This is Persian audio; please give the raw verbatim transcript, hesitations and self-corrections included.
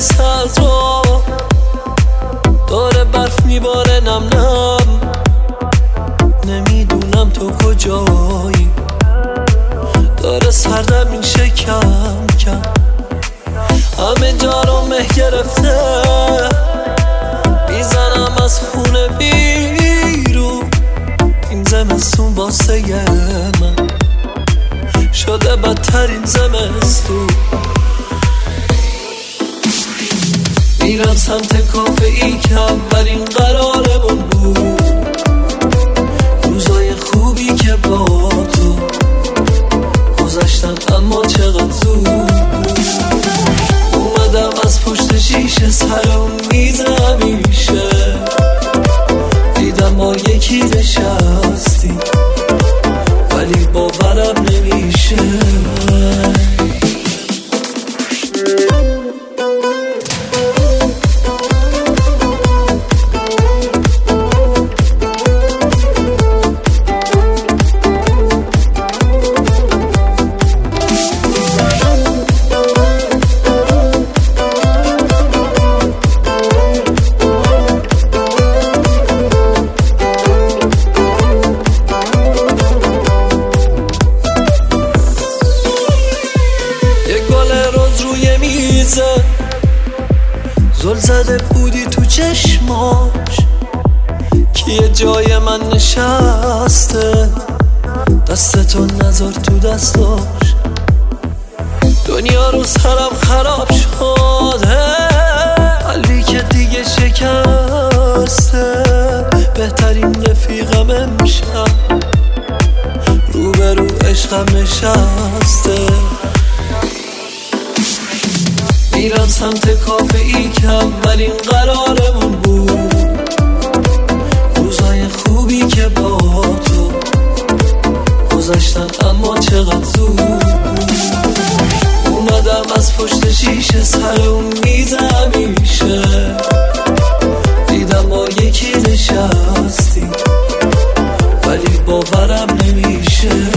میرسه از راه، داره برف میباره نم نم، نمیدونم تو کجایی، داره سردم میشه کم کم، همه جا رو مه گرفته، میزنم از خونه بیرون، این زمستون واسه من شده بدترین زمستون. میرم سمت کافه ای که اولین قرارمون بود، روزای خوبی که با تو گذشتن اما چقدر زود بود. اومدم از پشت شیشه سرم میز همیشه، دیدم ما یکی نشستی ولی باورم نمیشه. زل زده بودی تو چشماش، کیه جای من نشسته، دستتو نذار تو دستاش، دنیا رو سرم خراب شده، قلبی که دیگه شکسته، بهترین رفیقم امشب روبرو عشقم نشسته. میرم سمت کافه ای که اولین قرارمون بود، روزای خوبی که با تو گذشتن اما چقدر زود بود. اومدم از پشت شیشه سرم میز همیشه، دیدم ما یکی نشستی ولی باورم نمیشه.